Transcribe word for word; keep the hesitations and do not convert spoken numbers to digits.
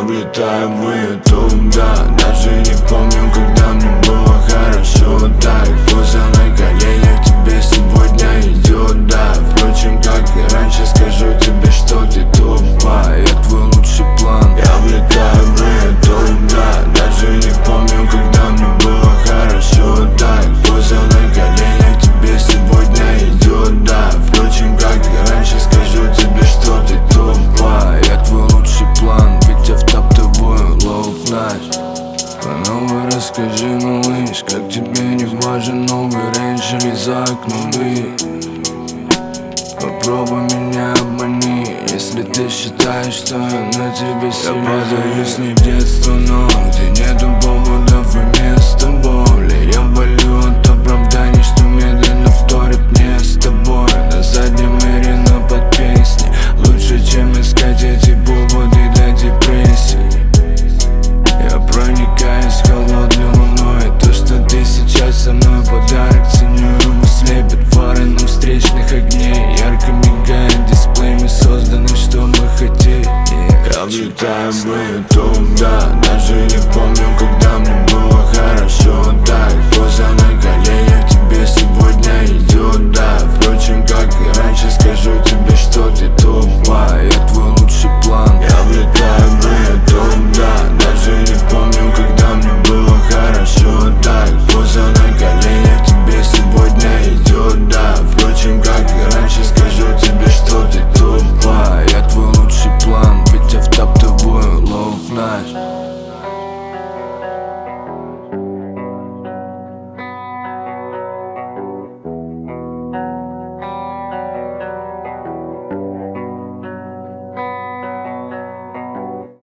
влетаю в ютуб, да. Даже не помню, когда мне было хорошо так. Поза на коленях тебе сегодня идет, да. Впрочем, как и раньше, скажу тебе, что ты тупа. Я твой лучший план. Я влетаю в ютуб, да. Даже не помню, когда мне было хорошо так. Поза на коленях тебе сегодня идет, да. Впрочем, как и раньше, скажу тебе, что ты тупа. Я твой лучший план, ведь я втаптываю лов наш. По новой расскажи, малыш, как тебе не важен новый рейндж или за окном вы. Попробуй меня обмани, если ты считаешь, что я на тебе сильно. Я подаюсь не в детство, но